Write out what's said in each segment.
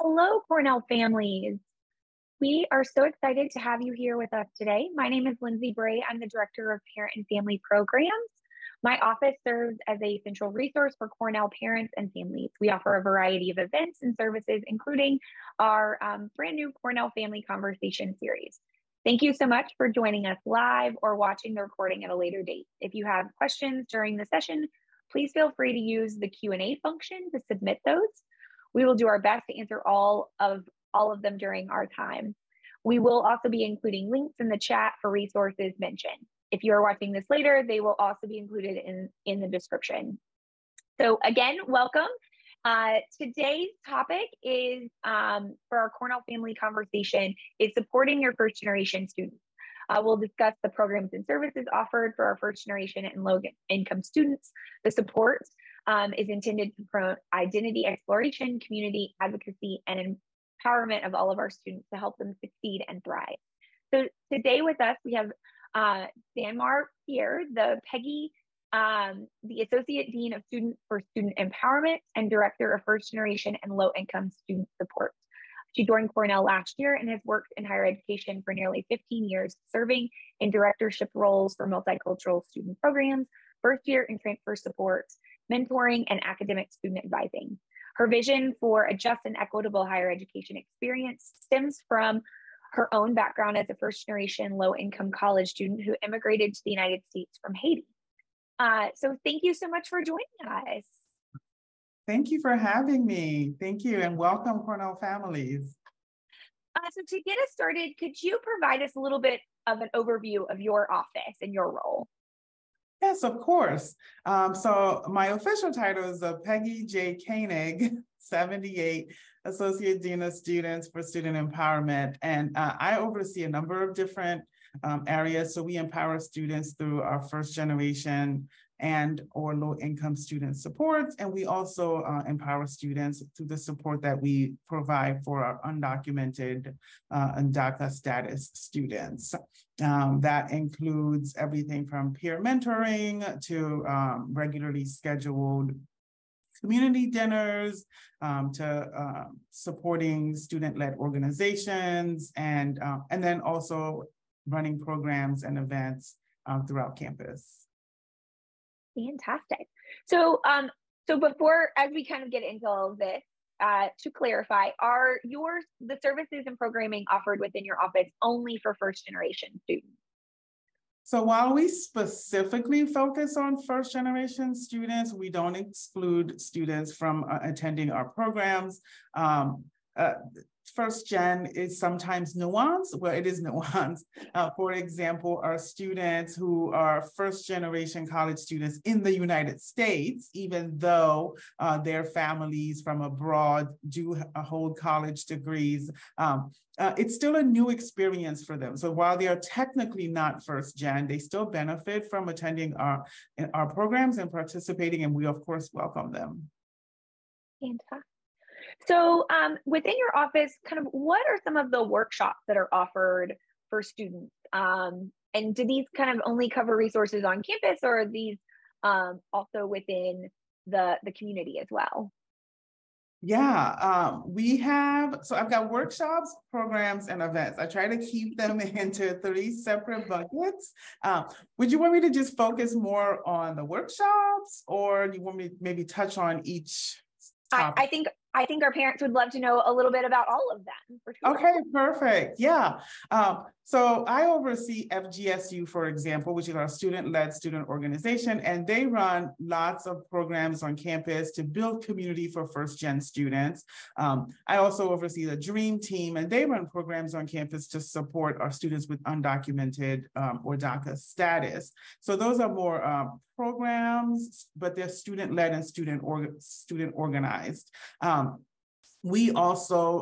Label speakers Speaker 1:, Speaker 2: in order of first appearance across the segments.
Speaker 1: Hello, Cornell families. We are so excited to have you here with us today. My name is Lindsay Bray. I'm the Director of Parent and Family Programs. My office serves as a central resource for Cornell parents and families. We offer a variety of events and services, including our brand new Cornell Family Conversation series. Thank you so much for joining us live or watching the recording at a later date. If you have questions during the session, please feel free to use the Q&A function to submit those. We will do our best to answer all of them during our time. We will also be including links in the chat for resources mentioned. If you are watching this later, they will also be included in the description. So again, welcome. Today's topic is, for our Cornell Family Conversation, is supporting your first generation students. We'll discuss the programs and services offered for our first generation and low income students. The support is intended to promote identity exploration, community advocacy, and empowerment of all of our students to help them succeed and thrive. So today with us, we have Sanmar Pierre, the Associate Dean of Students for Student Empowerment and Director of First Generation and Low Income Student Support. She joined Cornell last year and has worked in higher education for nearly 15 years, serving in directorship roles for multicultural student programs, first year and transfer support, mentoring, and academic student advising. Her vision for a just and equitable higher education experience stems from her own background as a first generation low income college student who immigrated to the United States from Haiti. So thank you so much for joining us.
Speaker 2: Thank you for having me. Thank you, and welcome, Cornell families.
Speaker 1: So to get us started, could you provide us a little bit of an overview of your office and your role?
Speaker 2: Yes, of course. So my official title is Peggy J. Koenig, 78, Associate Dean of Students for Student Empowerment. And I oversee a number of different areas. So we empower students through our first generation and or low income student support. And we also empower students through the support that we provide for our undocumented and DACA status students. That includes everything from peer mentoring to regularly scheduled community dinners, to supporting student-led organizations, and then also running programs and events throughout campus.
Speaker 1: Fantastic. So, before, as we kind of get into all of this, to clarify, are the services and programming offered within your office only for first generation students?
Speaker 2: So while we specifically focus on first generation students, we don't exclude students from attending our programs. First gen is sometimes nuanced. Well, it is nuanced. For example, our students who are first generation college students in the United States, even though their families from abroad do hold college degrees, it's still a new experience for them. So while they are technically not first gen, they still benefit from attending our programs and participating, and we of course welcome them.
Speaker 1: Fantastic. So within your office, kind of what are some of the workshops that are offered for students? And do these kind of only cover resources on campus, or are these also within the community as well?
Speaker 2: Yeah, so I've got workshops, programs, and events. I try to keep them into 3 separate buckets. Would you want me to just focus more on the workshops, or do you want me to maybe touch on each topic?
Speaker 1: I think our parents would love to know a little bit about all of them. For sure.
Speaker 2: Okay, perfect. Yeah. So I oversee FGSU, for example, which is our student-led student organization, and they run lots of programs on campus to build community for first-gen students. I also oversee the Dream Team, and they run programs on campus to support our students with undocumented or DACA status. So those are more programs, but they're student-led and student organized. We also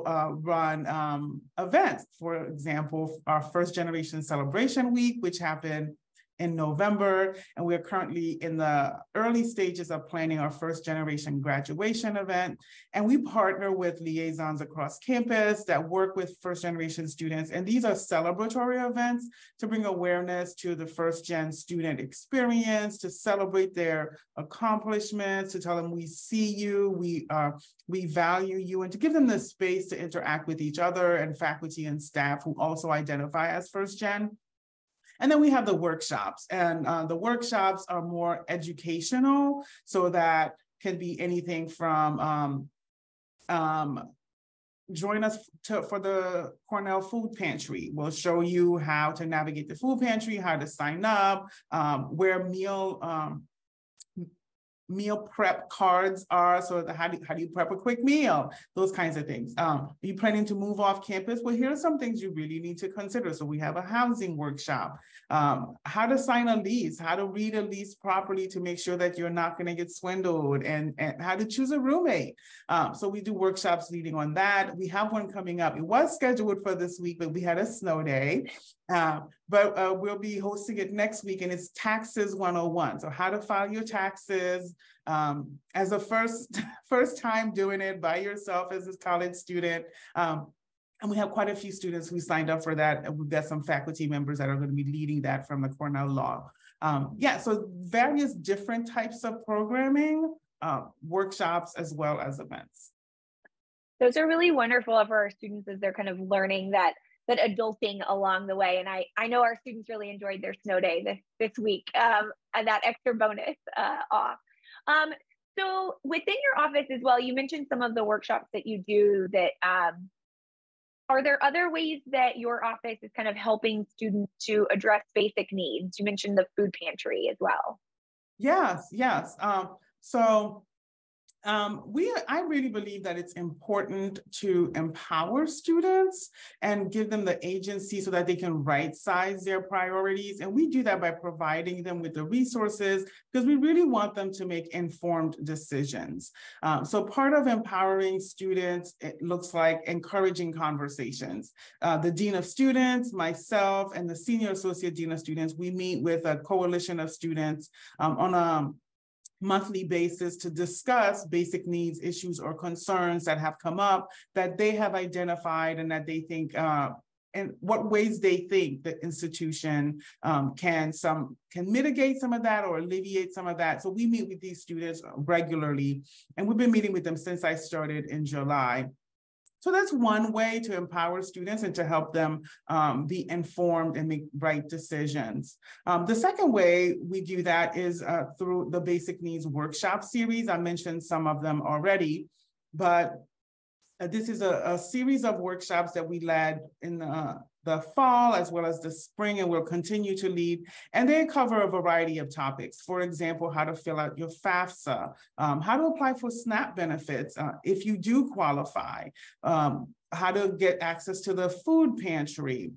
Speaker 2: run events. For example, our First Generation Celebration Week, which happened in November, and we're currently in the early stages of planning our first generation graduation event. And we partner with liaisons across campus that work with first generation students. And these are celebratory events to bring awareness to the first gen student experience, to celebrate their accomplishments, to tell them we see you, we value you, and to give them the space to interact with each other and faculty and staff who also identify as first gen. And then we have the workshops, and the workshops are more educational, so that can be anything from join us for the Cornell Food Pantry. We'll show you how to navigate the food pantry, how to sign up, where meal prep cards are, so how do you prep a quick meal, those kinds of things. Are you planning to move off campus? Well, here are some things you really need to consider. So we have a housing workshop, how to sign a lease, how to read a lease properly to make sure that you're not going to get swindled, and how to choose a roommate. So we do workshops leading on that. We have one coming up. It was scheduled for this week, but we had a snow day. But we'll be hosting it next week, and it's Taxes 101. So how to file your taxes as a first time doing it by yourself as a college student. And we have quite a few students who signed up for that. And we've got some faculty members that are going to be leading that from the Cornell Law. So various different types of programming, workshops, as well as events.
Speaker 1: Those are really wonderful for our students as they're kind of learning that adulting along the way. And I know our students really enjoyed their snow day this week, and that extra bonus off. So within your office as well, you mentioned some of the workshops that you do that, are there other ways that your office is kind of helping students to address basic needs? You mentioned the food pantry as well.
Speaker 2: Yes. I really believe that it's important to empower students and give them the agency so that they can right-size their priorities. And we do that by providing them with the resources, because we really want them to make informed decisions. So part of empowering students, it looks like encouraging conversations. The Dean of Students, myself, and the Senior Associate Dean of Students, we meet with a coalition of students on a monthly basis to discuss basic needs, issues, or concerns that have come up that they have identified, and that they think, and what ways they think the institution can mitigate some of that or alleviate some of that. So we meet with these students regularly, and we've been meeting with them since I started in July. So that's one way to empower students and to help them be informed and make right decisions. The second way we do that is through the Basic Needs Workshop series. I mentioned some of them already, but this is a series of workshops that we led in the fall as well as the spring, and we'll continue to lead. And they cover a variety of topics. For example, how to fill out your FAFSA, how to apply for SNAP benefits if you do qualify, how to get access to the food pantry.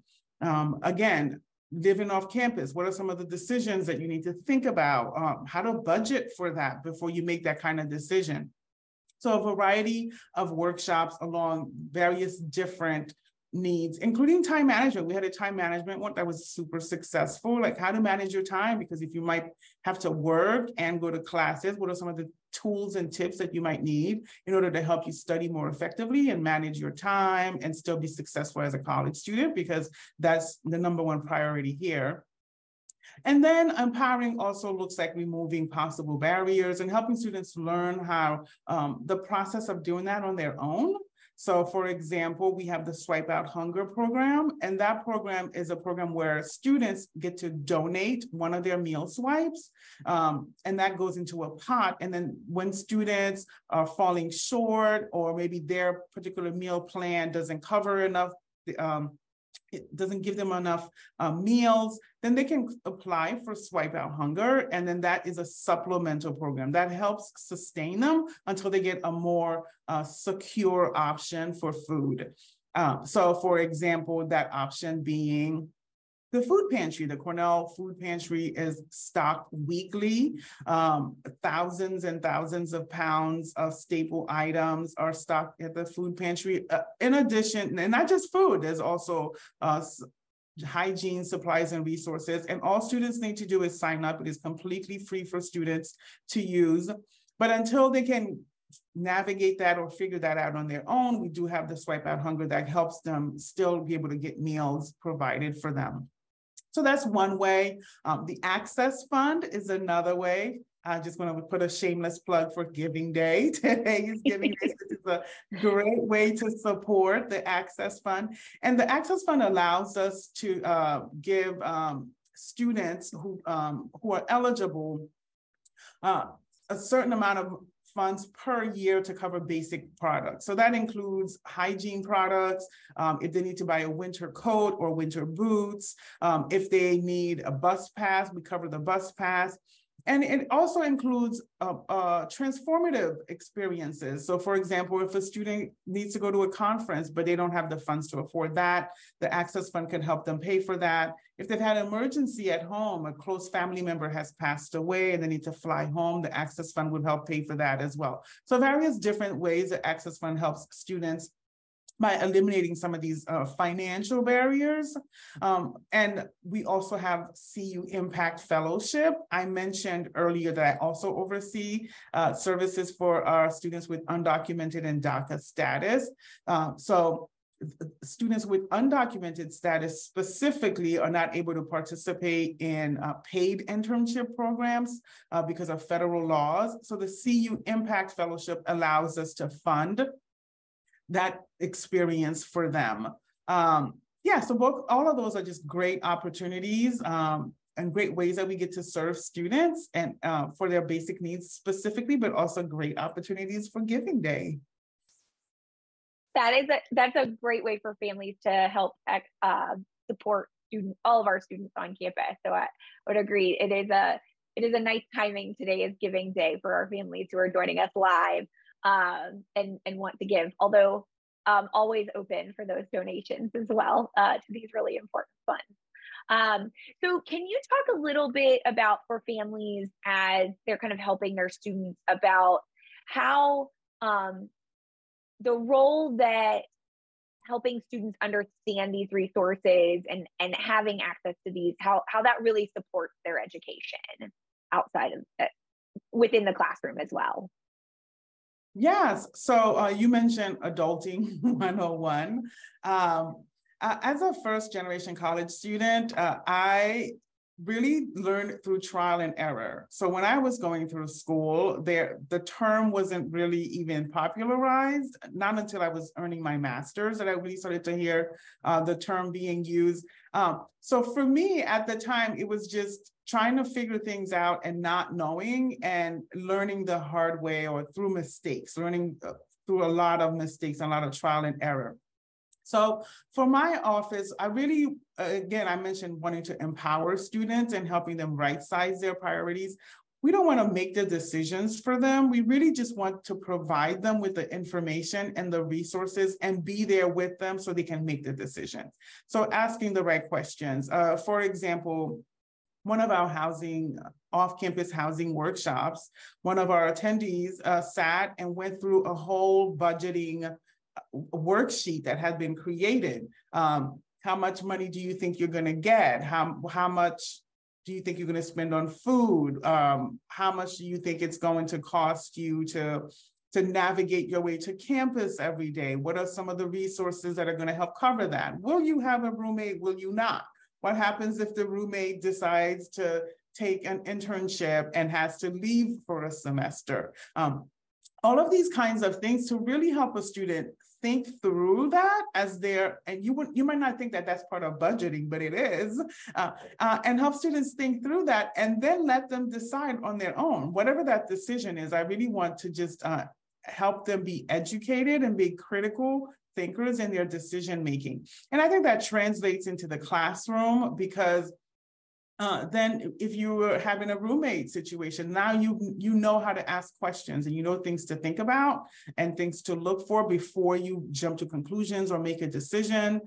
Speaker 2: Again, living off campus, what are some of the decisions that you need to think about? How to budget for that before you make that kind of decision. So a variety of workshops along various different needs, including time management. We had a time management one that was super successful, like how to manage your time, because if you might have to work and go to classes, what are some of the tools and tips that you might need in order to help you study more effectively and manage your time and still be successful as a college student, because that's the #1 priority here. And then empowering also looks like removing possible barriers and helping students learn how the process of doing that on their own. So for example, we have the Swipe Out Hunger program, and that program is a program where students get to donate one of their meal swipes, and that goes into a pot. And then when students are falling short, or maybe their particular meal plan doesn't cover enough, it doesn't give them enough meals, then they can apply for Swipe Out Hunger. And then that is a supplemental program that helps sustain them until they get a more secure option for food. So for example, that option being the food pantry. The Cornell Food Pantry is stocked weekly. Thousands and thousands of pounds of staple items are stocked at the food pantry. In addition, and not just food, there's also hygiene supplies and resources. And all students need to do is sign up. It is completely free for students to use. But until they can navigate that or figure that out on their own, we do have the Swipe Out Hunger that helps them still be able to get meals provided for them. So that's one way. The Access Fund is another way. I just want to put a shameless plug for Giving Day. Today is Giving Day. This is a great way to support the Access Fund. And the Access Fund allows us to give students who are eligible a certain amount of funds per year to cover basic products. So that includes hygiene products, if they need to buy a winter coat or winter boots, if they need a bus pass, we cover the bus pass. And it also includes transformative experiences. So for example, if a student needs to go to a conference, but they don't have the funds to afford that, the Access Fund can help them pay for that. If they've had an emergency at home, a close family member has passed away and they need to fly home, the Access Fund would help pay for that as well. So various different ways the Access Fund helps students by eliminating some of these financial barriers. And we also have CU Impact Fellowship. I mentioned earlier that I also oversee services for our students with undocumented and DACA status. So students with undocumented status specifically are not able to participate in paid internship programs because of federal laws. So the CU Impact Fellowship allows us to fund that experience for them. Yeah, so all of those are just great opportunities and great ways that we get to serve students and for their basic needs specifically, but also great opportunities for Giving Day.
Speaker 1: That's a great way for families to help support all of our students on campus. So I would agree. It is a nice timing. Today is Giving Day for our families who are joining us live. And want to give, although always open for those donations as well to these really important funds. So can you talk a little bit about, for families as they're kind of helping their students, about how the role that helping students understand these resources and having access to these, how that really supports their education outside of within the classroom as well?
Speaker 2: Yes, so you mentioned Adulting 101. As a first generation college student, I really learned through trial and error. So when I was going through school, the term wasn't really even popularized, not until I was earning my master's that I really started to hear the term being used. So for me at the time, it was just trying to figure things out and not knowing and learning the hard way or through mistakes, learning through a lot of mistakes, a lot of trial and error. So for my office, I really, again, I mentioned wanting to empower students and helping them right-size their priorities. We don't want to make the decisions for them. We really just want to provide them with the information and the resources and be there with them so they can make the decisions. So asking the right questions. For example, one of our off-campus housing workshops, one of our attendees sat and went through a whole budgeting worksheet that had been created. How much money do you think you're going to get? How much do you think you're going to spend on food? How much do you think it's going to cost you to navigate your way to campus every day? What are some of the resources that are going to help cover that? Will you have a roommate? Will you not? What happens if the roommate decides to take an internship and has to leave for a semester? All of these kinds of things to really help a student think through that as and you might not think that that's part of budgeting, but it is, and help students think through that and then let them decide on their own. Whatever that decision is, I really want to just help them be educated and be critical thinkers in their decision making. And I think that translates into the classroom because then if you were having a roommate situation, now you know how to ask questions and you know things to think about and things to look for before you jump to conclusions or make a decision.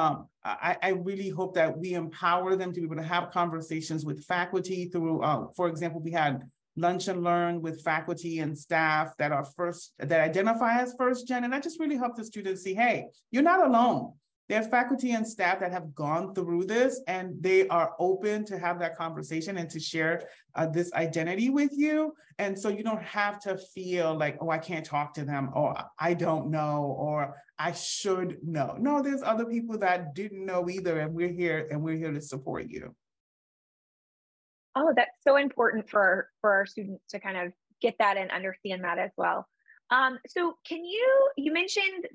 Speaker 2: I really hope that we empower them to be able to have conversations with faculty through, for example, we had lunch and learn with faculty and staff that identify as first gen. And that just really helped the students see, hey, you're not alone. They have faculty and staff that have gone through this, and they are open to have that conversation and to share this identity with you. And so you don't have to feel like, oh, I can't talk to them, or I don't know, or I should know. No, there's other people that didn't know either, and we're here to support you.
Speaker 1: Oh, that's so important for our students to kind of get that and understand that as well. So can you mentioned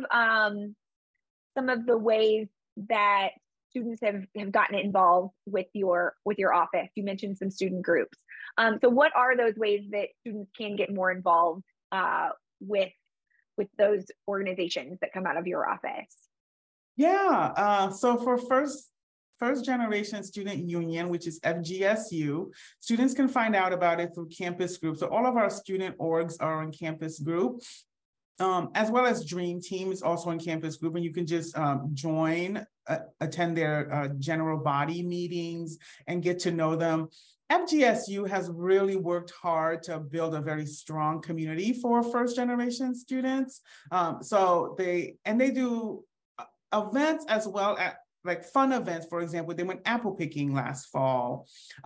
Speaker 1: some of the ways that students have gotten involved with your office. You mentioned some student groups. So what are those ways that students can get more involved with those organizations that come out of your office?
Speaker 2: Yeah, so for First Generation Student Union, which is FGSU, students can find out about it through campus groups. So all of our student orgs are in campus group, as well as Dream Team is also in campus group, and you can just join, attend their general body meetings and get to know them. FGSU has really worked hard to build a very strong community for first generation students. So they do events as well, at like fun events. For example, they went apple picking last fall.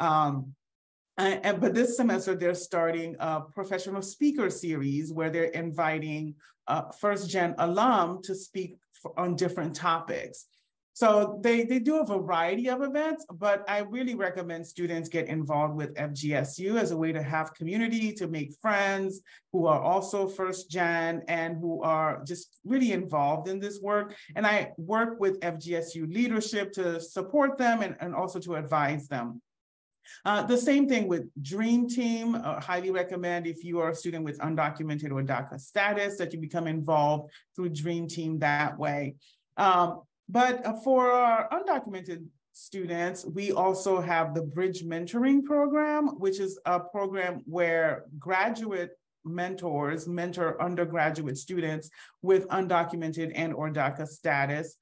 Speaker 2: But this semester, they're starting a professional speaker series where they're inviting first gen alum to speak on different topics. So they do a variety of events, but I really recommend students get involved with FGSU as a way to have community, to make friends who are also first gen and who are just really involved in this work. And I work with FGSU leadership to support them and also to advise them. The same thing with Dream Team. Highly recommend, if you are a student with undocumented or DACA status, that you become involved through Dream Team that way. But for our undocumented students, we also have the Bridge Mentoring Program, which is a program where graduate mentors mentor undergraduate students with undocumented and or DACA status.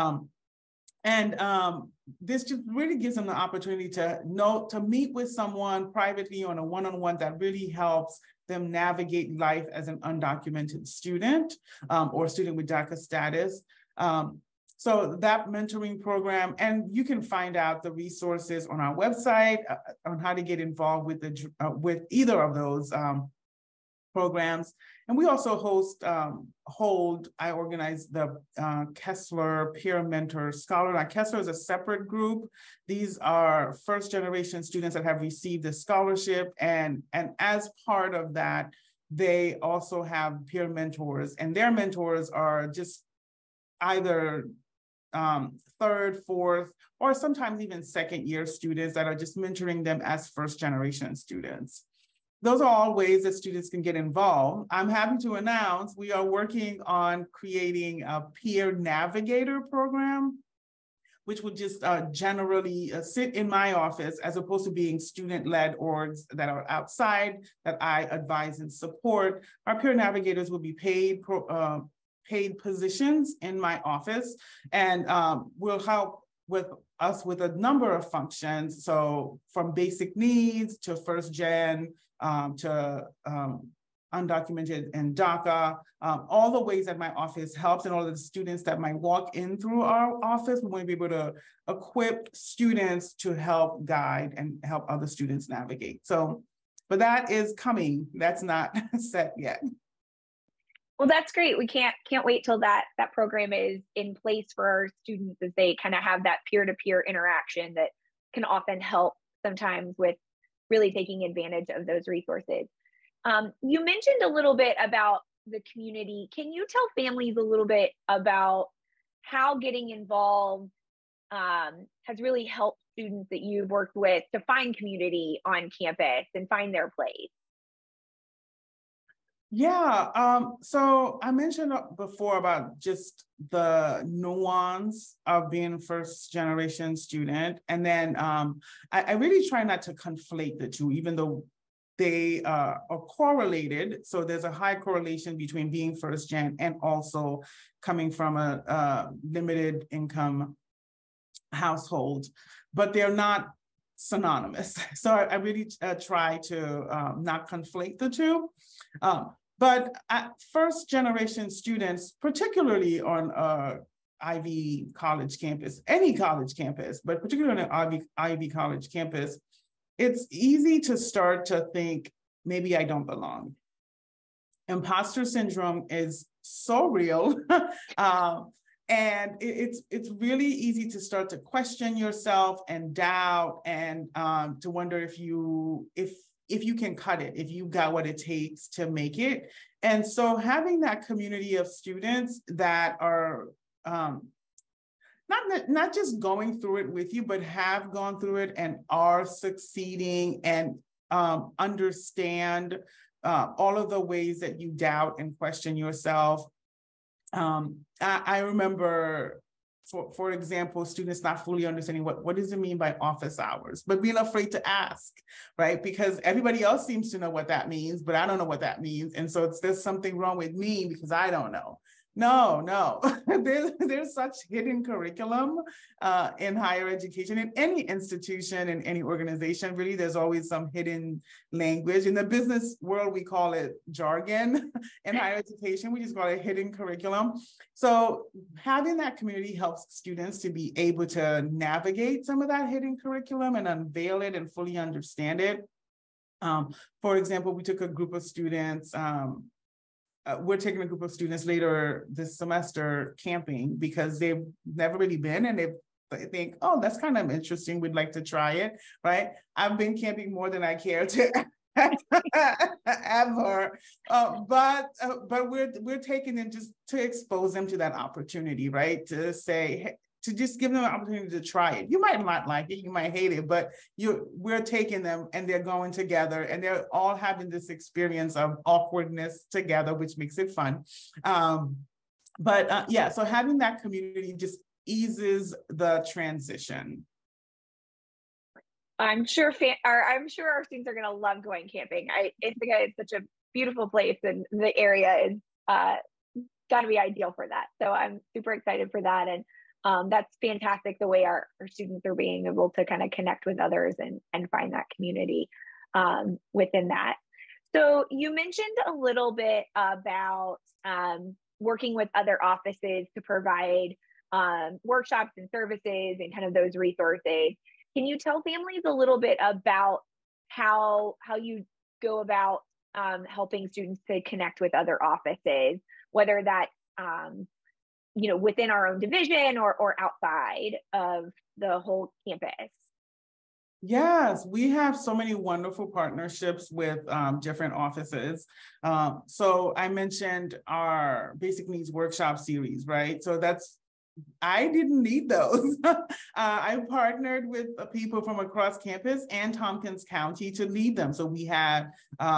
Speaker 2: This just really gives them the opportunity to meet with someone privately on a one-on-one that really helps them navigate life as an undocumented student or student with DACA status. So that mentoring program, and you can find out the resources on our website on how to get involved with either of those programs. And we also I organize the Kessler Peer Mentor Scholar. Now, Kessler is a separate group. These are first generation students that have received a scholarship. And as part of that, they also have peer mentors, and their mentors are just either third, fourth, or sometimes even second year students that are just mentoring them as first generation students. Those are all ways that students can get involved. I'm happy to announce we are working on creating a peer navigator program, which would just generally sit in my office, as opposed to being student-led orgs that are outside that I advise and support. Our peer navigators will be paid positions in my office, and will help with us with a number of functions. So from basic needs to first gen, to undocumented and DACA, all the ways that my office helps, and all of the students that might walk in through our office, we want to be able to equip students to help guide and help other students navigate. So, but that is coming. That's not set yet.
Speaker 1: Well, that's great. We can't wait till that program is in place for our students, as they kind of have that peer-to-peer interaction that can often help sometimes with really taking advantage of those resources. You mentioned a little bit about the community. Can you tell families a little bit about how getting involved has really helped students that you've worked with to find community on campus and find their place?
Speaker 2: Yeah, so I mentioned before about just the nuance of being a first generation student. And then I really try not to conflate the two, even though they are correlated. So there's a high correlation between being first gen and also coming from a limited income household, but they're not synonymous. So I really try to not conflate the two. But first generation students, particularly on Ivy College campus, any college campus, but particularly on an Ivy College campus, it's easy to start to think, maybe I don't belong. Imposter syndrome is so real. And it's really easy to start to question yourself and doubt, and to wonder if you can cut it, if you got what it takes to make it. And so having that community of students that are not just going through it with you, but have gone through it and are succeeding, and understand all of the ways that you doubt and question yourself. I remember, for example, students not fully understanding what does it mean by office hours, but being afraid to ask, right? Because everybody else seems to know what that means, but I don't know what that means. And so there's something wrong with me because I don't know. No, there's such hidden curriculum in higher education, in any institution, in any organization. Really, there's always some hidden language. In the business world, we call it jargon. In higher education, we just call it hidden curriculum. So having that community helps students to be able to navigate some of that hidden curriculum and unveil it and fully understand it. For example, we took a group of students, we're taking a group of students later this semester camping because they've never really been, and they think, oh, that's kind of interesting. We'd like to try it, right? I've been camping more than I care to ever, but we're taking them just to expose them to that opportunity, right? To say, hey, to just give them an opportunity to try it. You might not like it, you might hate it, but we're taking them and they're going together, and they're all having this experience of awkwardness together, which makes it fun. Yeah, so having that community just eases the transition.
Speaker 1: I'm sure our students are going to love going camping. Ithaca is such a beautiful place, and the area is got to be ideal for that. So I'm super excited for that. And that's fantastic, the way our students are being able to kind of connect with others and find that community within that. So you mentioned a little bit about working with other offices to provide workshops and services and kind of those resources. Can you tell families a little bit about how you go about helping students to connect with other offices, whether that's within our own division or outside of the whole campus?
Speaker 2: Yes, we have so many wonderful partnerships with different offices. So I mentioned our basic needs workshop series, right? So I didn't need those. I partnered with people from across campus and Tompkins County to lead them. So we had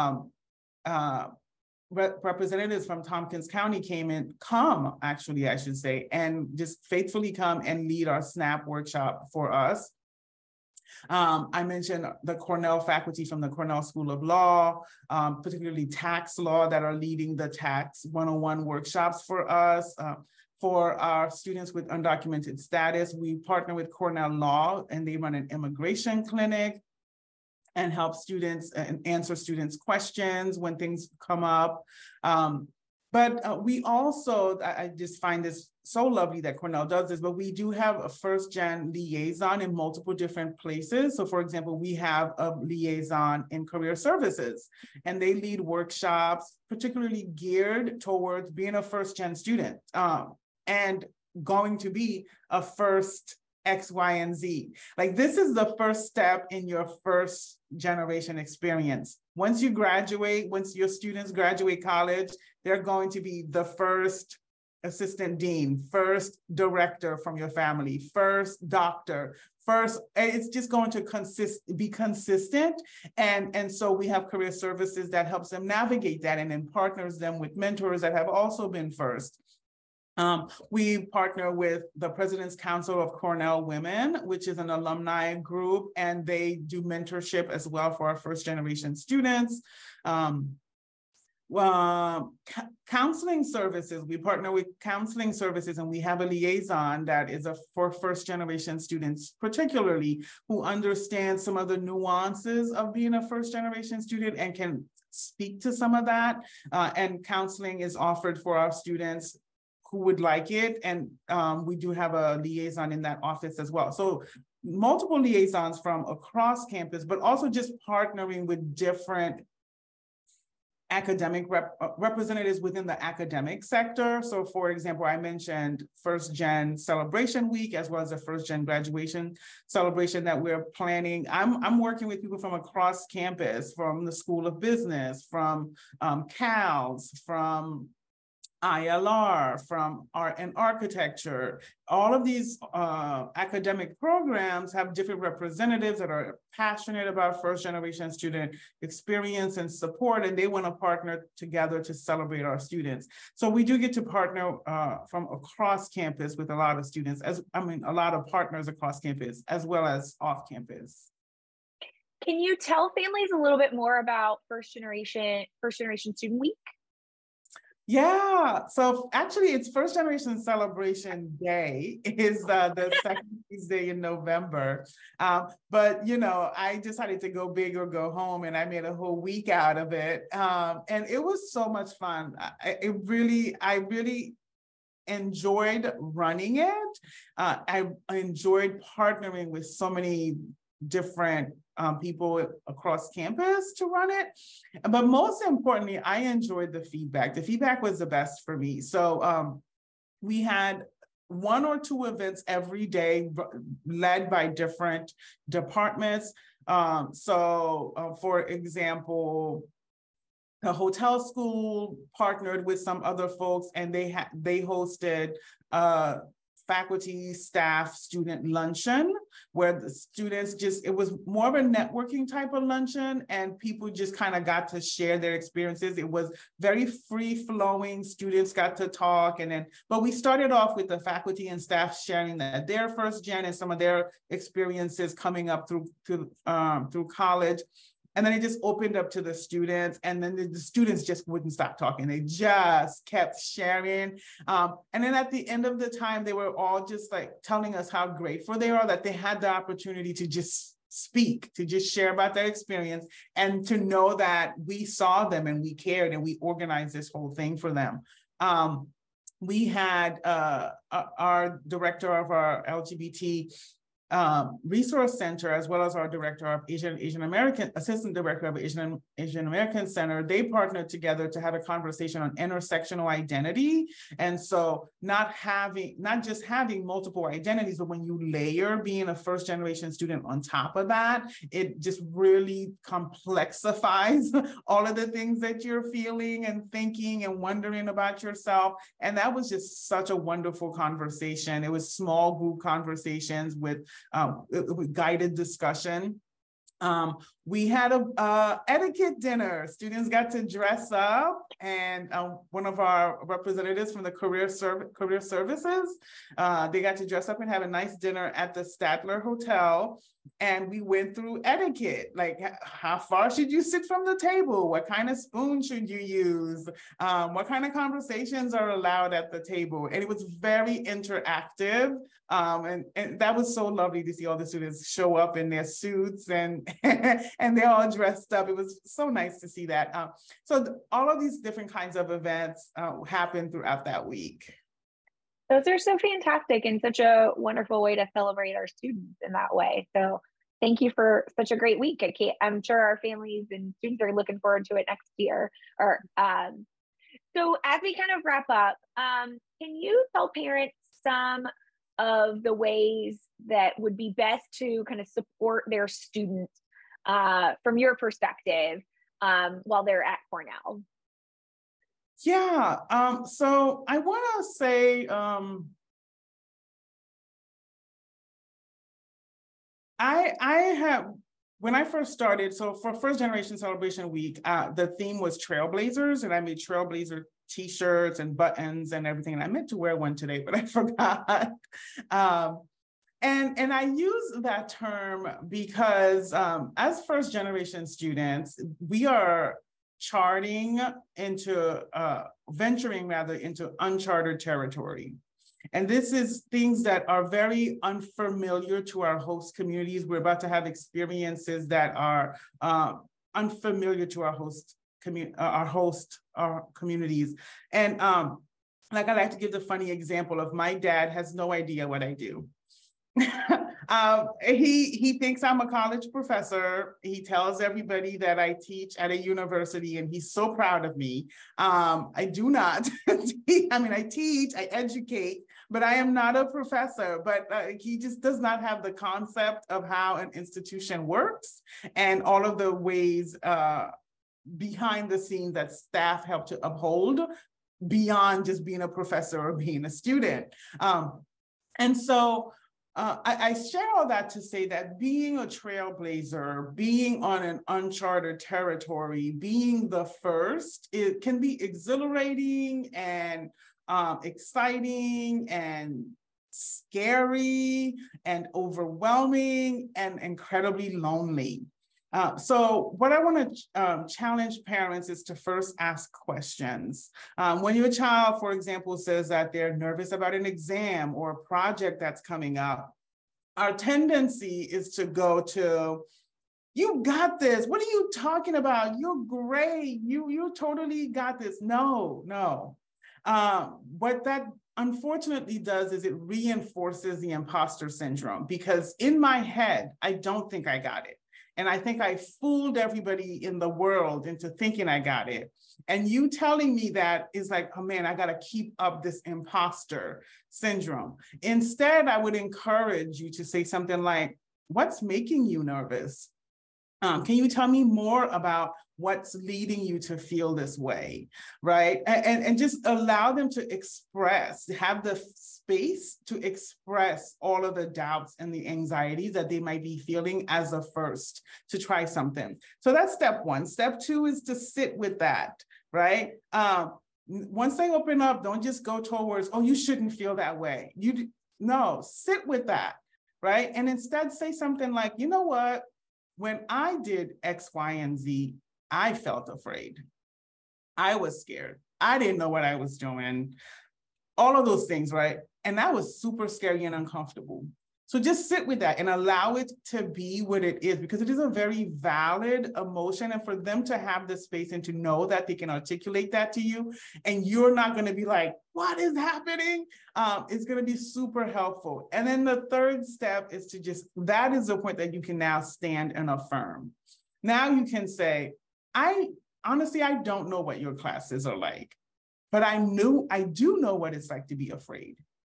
Speaker 2: representatives from Tompkins County come, I should say, and just faithfully come and lead our SNAP workshop for us. I mentioned the Cornell faculty from the Cornell School of Law, particularly tax law, that are leading the Tax 101 workshops for us. For our students with undocumented status, we partner with Cornell Law, and they run an immigration clinic and help students and answer students' questions when things come up. But we also, I just find this so lovely that Cornell does this, but we do have a first-gen liaison in multiple different places. So for example, we have a liaison in career services, and they lead workshops particularly geared towards being a first-gen student and going to be a first X, Y, and Z. Like, this is the first step in your first generation experience. Once you graduate, once your students graduate college, they're going to be the first assistant dean, first director from your family, first doctor, it's just going to be consistent. And so we have career services that helps them navigate that, and then partners them with mentors that have also been first. We partner with the President's Council of Cornell Women, which is an alumni group, and they do mentorship as well for our first generation students. Counseling services, we partner with counseling services, and we have a liaison that is for first generation students, particularly, who understand some of the nuances of being a first generation student and can speak to some of that. And counseling is offered for our students who would like it. And we do have a liaison in that office as well. So multiple liaisons from across campus, but also just partnering with different academic representatives within the academic sector. So for example, I mentioned First Gen Celebration Week, as well as the First Gen Graduation Celebration that we're planning. I'm working with people from across campus, from the School of Business, from CALS, from ILR, from Art and Architecture. All of these academic programs have different representatives that are passionate about first generation student experience and support, and they want to partner together to celebrate our students. So we do get to partner from across campus with a lot of students, a lot of partners across campus, as well as off campus.
Speaker 1: Can you tell families a little bit more about First Generation Student Week?
Speaker 2: Yeah, so actually it's First Generation Celebration Day is the second Tuesday in November. But I decided to go big or go home, and I made a whole week out of it. And it was so much fun. I really enjoyed running it. I enjoyed partnering with so many different people across campus to run it. But most importantly, I enjoyed the feedback. The feedback was the best for me. So we had 1 or 2 events every day led by different departments. For example, the hotel school partnered with some other folks, and they hosted faculty, staff, student luncheon, where the students it was more of a networking type of luncheon, and people just kind of got to share their experiences. It was very free flowing. Students got to talk, but we started off with the faculty and staff sharing that their first gen and some of their experiences coming up through college. And then it just opened up to the students, and then the students just wouldn't stop talking. They just kept sharing. And then at the end of the time, they were all just like telling us how grateful they are that they had the opportunity to just speak, to just share about their experience, and to know that we saw them and we cared and we organized this whole thing for them. We had our director of our LGBT Resource Center, as well as our director of Asian American, assistant director of Asian American Center. They partnered together to have a conversation on intersectional identity. And so not just having multiple identities, but when you layer being a first generation student on top of that, it just really complexifies all of the things that you're feeling and thinking and wondering about yourself. And that was just such a wonderful conversation. It was small group conversations with guided discussion. We had a etiquette dinner. Students got to dress up, and one of our representatives from the career services, they got to dress up and have a nice dinner at the Statler Hotel. And we went through etiquette, like how far should you sit from the table? What kind of spoon should you use? What kind of conversations are allowed at the table? And it was very interactive. And that was so lovely to see all the students show up in their suits and and they're all dressed up. It was so nice to see that. So all of these different kinds of events happened throughout that week.
Speaker 1: Those are so fantastic and such a wonderful way to celebrate our students in that way. So thank you for such a great week. I'm sure our families and students are looking forward to it next year. So as we kind of wrap up, can you tell parents some of the ways that would be best to kind of support their students from your perspective while they're at Cornell?
Speaker 2: Yeah, so I want to say, when I first started, so for First Generation Celebration Week, the theme was Trailblazers, and I made Trailblazer t-shirts and buttons and everything. And I meant to wear one today, but I forgot. And I use that term because as first generation students, we are venturing into uncharted territory. And this is things that are very unfamiliar to our host communities. We're about to have experiences that are unfamiliar to our communities. And like I like to give the funny example of my dad has no idea what I do. He thinks I'm a college professor. He tells everybody that I teach at a university, and he's so proud of me. I do not. I teach, I educate, but I am not a professor. But he just does not have the concept of how an institution works and all of the ways behind the scenes that staff help to uphold beyond just being a professor or being a student. And so I share all that to say that being a trailblazer, being on an uncharted territory, being the first, it can be exhilarating and exciting and scary and overwhelming and incredibly lonely. So what I want to challenge parents is to first ask questions. When your child, for example, says that they're nervous about an exam or a project that's coming up, our tendency is to go to, you got this. What are you talking about? You're great. You totally got this. No. What that unfortunately does is it reinforces the imposter syndrome, because in my head, I don't think I got it. And I think I fooled everybody in the world into thinking I got it. And you telling me that is like, oh man, I got to keep up this imposter syndrome. Instead, I would encourage you to say something like, what's making you nervous? Can you tell me more about what's leading you to feel this way, right? And just allow them to express, have the space to express all of the doubts and the anxieties that they might be feeling as a first to try something. So that's step one. Step two is to sit with that, right? Once they open up, don't just go towards, oh, you shouldn't feel that way. No, sit with that, right? And instead say something like, you know what? When I did X, Y, and Z, I felt afraid. I was scared. I didn't know what I was doing. All of those things, right? And that was super scary and uncomfortable. So just sit with that and allow it to be what it is, because it is a very valid emotion. And for them to have the space and to know that they can articulate that to you, and you're not going to be like, what is happening? It's going to be super helpful. And then the third step is to just, that is the point that you can now stand and affirm. Now you can say, honestly, I don't know what your classes are like, but I do know what it's like to be afraid.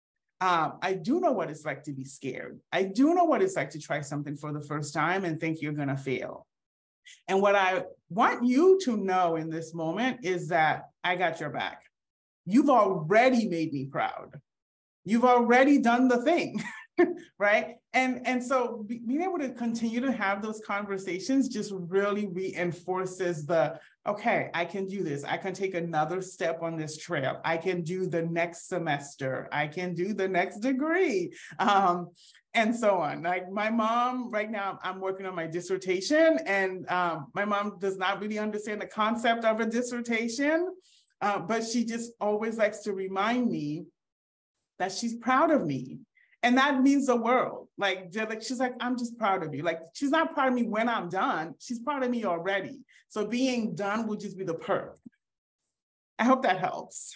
Speaker 2: I do know what it's like to be scared. I do know what it's like to try something for the first time and think you're going to fail. And what I want you to know in this moment is that I got your back. You've already made me proud. You've already done the thing, right? And so being able to continue to have those conversations just really reinforces okay, I can do this. I can take another step on this trail. I can do the next semester. I can do the next degree, and so on. Like my mom, right now, I'm working on my dissertation, and my mom does not really understand the concept of a dissertation, but she just always likes to remind me that she's proud of me. And that means the world. Like she's like, I'm just proud of you. Like, she's not proud of me when I'm done. She's proud of me already. So being done will just be the perk. I hope that helps.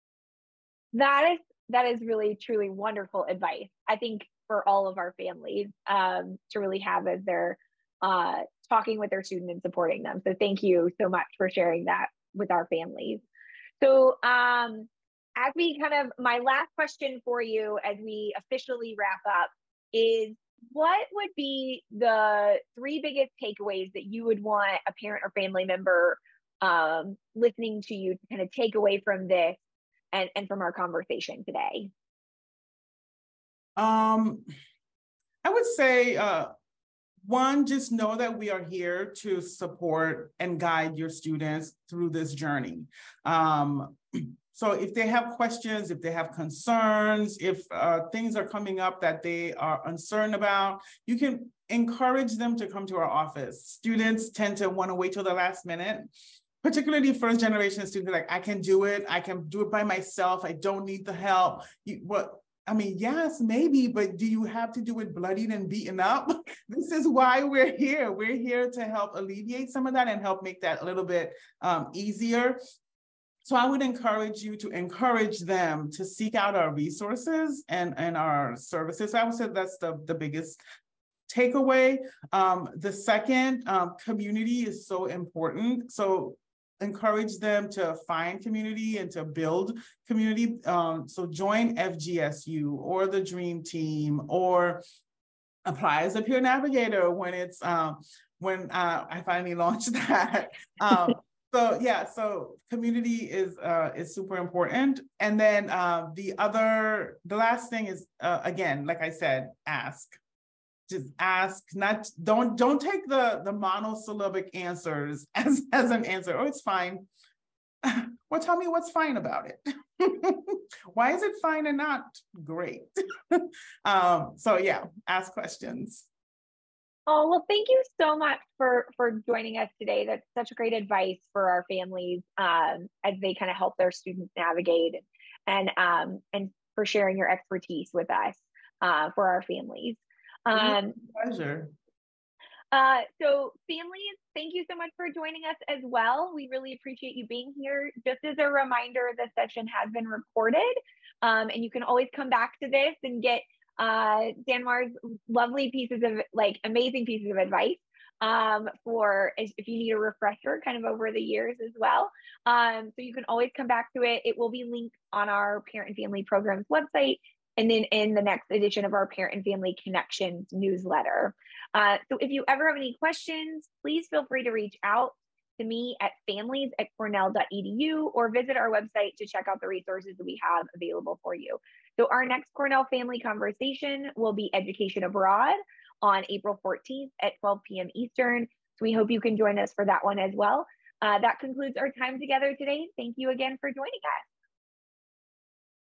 Speaker 1: That is really, truly wonderful advice, I think, for all of our families to really have as they're talking with their student and supporting them. So thank you so much for sharing that with our families. So as we my last question for you as we officially wrap up is, what would be the 3 biggest takeaways that you would want a parent or family member listening to you to kind of take away from this and from our conversation today?
Speaker 2: I would say, one, just know that we are here to support and guide your students through this journey. So if they have questions, if they have concerns, if things are coming up that they are uncertain about, you can encourage them to come to our office. Students tend to want to wait till the last minute, particularly first generation students, like, I can do it by myself. I don't need the help. Yes, maybe, but do you have to do it bloodied and beaten up? This is why we're here. We're here to help alleviate some of that and help make that a little bit easier. So I would encourage you to encourage them to seek out our resources and our services. I would say that's the biggest takeaway. The second, community is so important. So encourage them to find community and to build community. So join FGSU or the Dream Team, or apply as a peer navigator when it's when I finally launched that. So yeah, so community is super important. And then the last thing is again, like I said, ask. Just ask, don't take the monosyllabic answers as an answer. Oh, it's fine. Well, tell me what's fine about it. Why is it fine and not great? So yeah, ask questions.
Speaker 1: Oh, well, thank you so much for joining us today. That's such great advice for our families as they kind of help their students navigate, and for sharing your expertise with us for our families.
Speaker 2: Pleasure.
Speaker 1: So families, thank you so much for joining us as well. We really appreciate you being here. Just as a reminder, the session has been recorded, and you can always come back to this and get Danmar's lovely pieces of amazing pieces of advice for if you need a refresher kind of over the years as well. So you can always come back to it. It will be linked on our Parent and Family Programs website, and then in the next edition of our Parent and Family Connections newsletter. So if you ever have any questions, please feel free to reach out to me at families@cornell.edu, or visit our website to check out the resources that we have available for you. So our next Cornell Family Conversation will be Education Abroad on April 14th at 12 p.m. Eastern. So we hope you can join us for that one as well. That concludes our time together today. Thank you again for joining us.